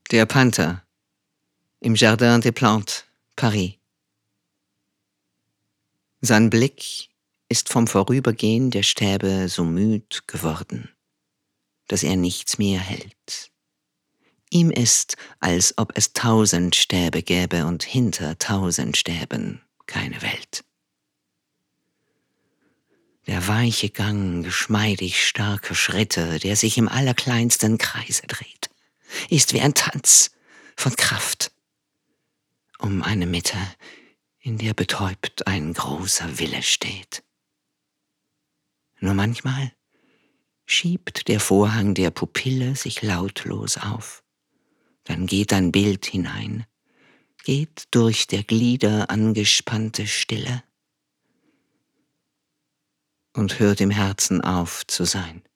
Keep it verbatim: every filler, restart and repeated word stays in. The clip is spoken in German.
Der Panther im Jardin des Plantes, Paris. Sein Blick ist vom Vorübergehen der Stäbe so müd geworden, dass er nichts mehr hält. Ihm ist, als ob es tausend Stäbe gäbe und hinter tausend Stäben keine Welt. Der weiche Gang, geschmeidig starke Schritte, der sich im allerkleinsten Kreise dreht, ist wie ein Tanz von Kraft um eine Mitte, in der betäubt ein großer Wille steht. Nur manchmal schiebt der Vorhang der Pupille sich lautlos auf. Dann geht ein Bild hinein, geht durch der Glieder angespannte Stille und hört im Herzen auf zu sein.